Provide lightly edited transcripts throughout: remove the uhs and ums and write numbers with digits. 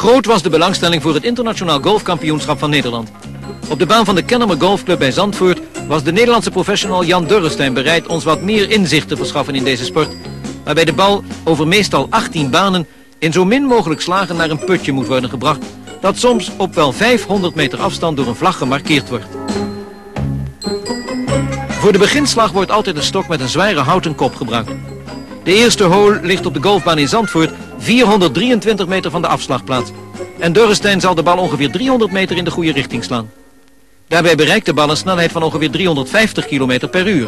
Groot was de belangstelling voor het internationaal golfkampioenschap van Nederland. Op de baan van de Kennemer Golfclub bij Zandvoort was de Nederlandse professional Jan Durrestein bereid ons wat meer inzicht te verschaffen in deze sport, waarbij de bal over meestal 18 banen in zo min mogelijk slagen naar een putje moet worden gebracht, dat soms op wel 500 meter afstand door een vlag gemarkeerd wordt. Voor de beginslag wordt altijd een stok met een zware houten kop gebruikt. De eerste hole ligt op de golfbaan in Zandvoort 423 meter van de afslagplaats. En Durrestein zal de bal ongeveer 300 meter in de goede richting slaan. Daarbij bereikt de bal een snelheid van ongeveer 350 km per uur.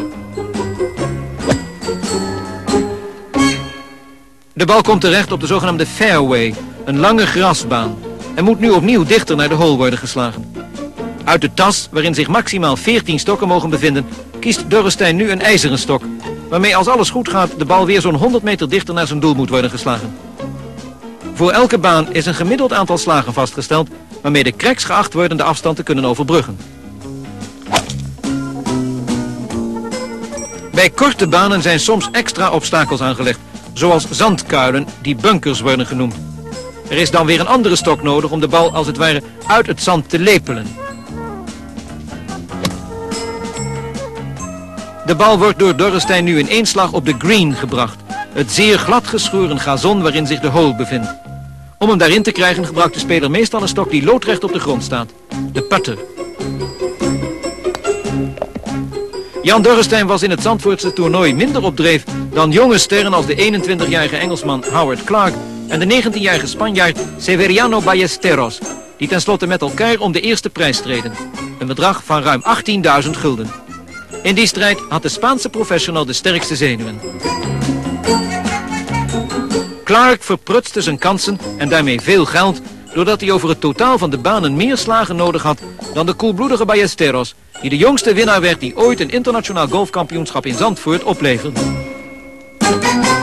De bal komt terecht op de zogenaamde fairway, een lange grasbaan, en moet nu opnieuw dichter naar de hole worden geslagen. Uit de tas, waarin zich maximaal 14 stokken mogen bevinden, kiest Durrestein nu een ijzeren stok, waarmee als alles goed gaat de bal weer zo'n 100 meter dichter naar zijn doel moet worden geslagen. Voor elke baan is een gemiddeld aantal slagen vastgesteld, waarmee de cracks geacht worden de afstand te kunnen overbruggen. Bij korte banen zijn soms extra obstakels aangelegd, zoals zandkuilen die bunkers worden genoemd. Er is dan weer een andere stok nodig om de bal als het ware uit het zand te lepelen. De bal wordt door Durrestein nu in één slag op de green gebracht, het zeer glad geschoren gazon waarin zich de hole bevindt. Om hem daarin te krijgen gebruikt de speler meestal een stok die loodrecht op de grond staat, de putter. Jan Durrestein was in het Zandvoortse toernooi minder op dreef dan jonge sterren als de 21-jarige Engelsman Howard Clark en de 19-jarige Spanjaard Severiano Ballesteros, die tenslotte met elkaar om de eerste prijs streden, een bedrag van ruim 18.000 gulden. In die strijd had de Spaanse professional de sterkste zenuwen. Clark verprutste zijn kansen en daarmee veel geld, doordat hij over het totaal van de banen meer slagen nodig had dan de koelbloedige Ballesteros, die de jongste winnaar werd die ooit een internationaal golfkampioenschap in Zandvoort opleverde.